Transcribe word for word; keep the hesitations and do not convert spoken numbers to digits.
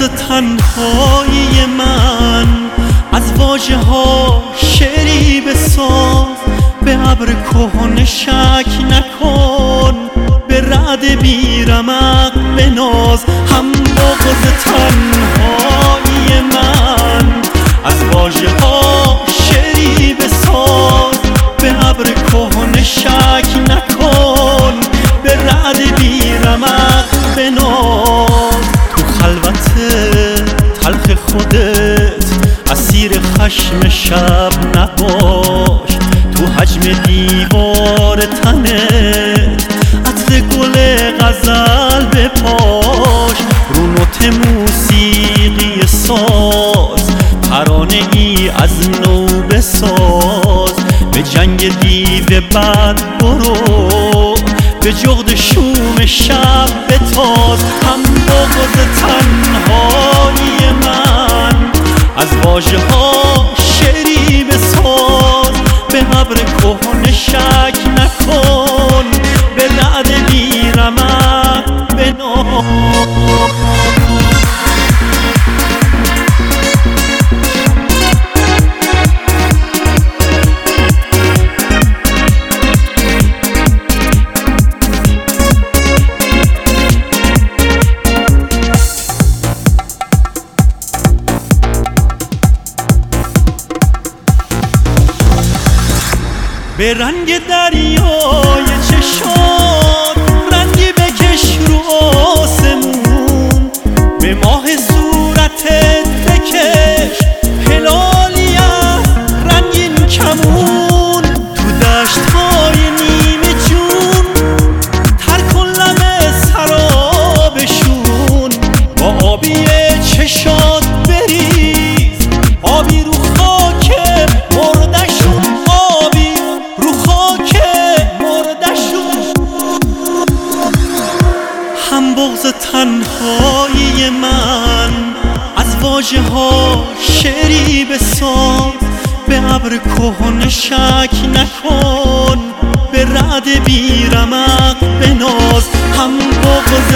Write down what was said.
بغض تنهایی من از واژه ها شعری بساز، به ابر کهنه شک نکن، به رعد بیرمق بناز. هم بغض تنهایی من از واژه ها شعری بساز، به ابر کهنه شک نکن، به رعد بیرمق بناز. تو خلوت تلخ خودت اسیر خشم شب نباش، تو حجم دیوار تنت عطر گل غزل بپاش. رو نوت موسیقی ساز ترانه ای از نو بساز، به جنگ دیو بد برو، به جغد شوم شب بتاز. هم بغض تنهایی من از واژه ها شعری بساز، به ابر کهنه شک نکن، به رعد بیرمق بناز. به رنگ دریای چشات رنگی بکش رو آسمون، به ماه صورتت بکش هلالی از رنگین کمون. تو دشت‌های نیمه جون تر کن لب سرابشون، با آبی چشات بریز آبی رو خاک مردشون، آبی رو خاک مردشون. هم بغض تنهایی من از واژه ها شعری بساز، به ابر کهنه شک نکن، به رعد بیرمق بناز. هم بغض